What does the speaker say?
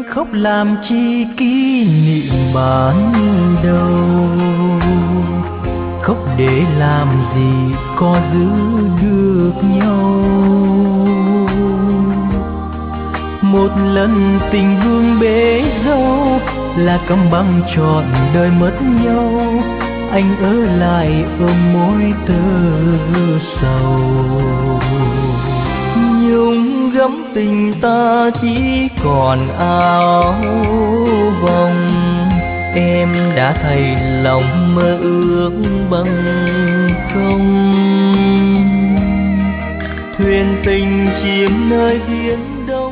khóc làm chi kỷ niệm ban đầu, khóc để làm gì có giữ được nhau. Một lần tình vương bể dâu là câm băng trọn đời mất nhau, anh ở lại ôm môi tơ sầu. Nhung gấm tình ta chỉ còn áo vòng, em đã thay lòng mơ ước bằng không. Thuyền tình chìm nơi biển đông.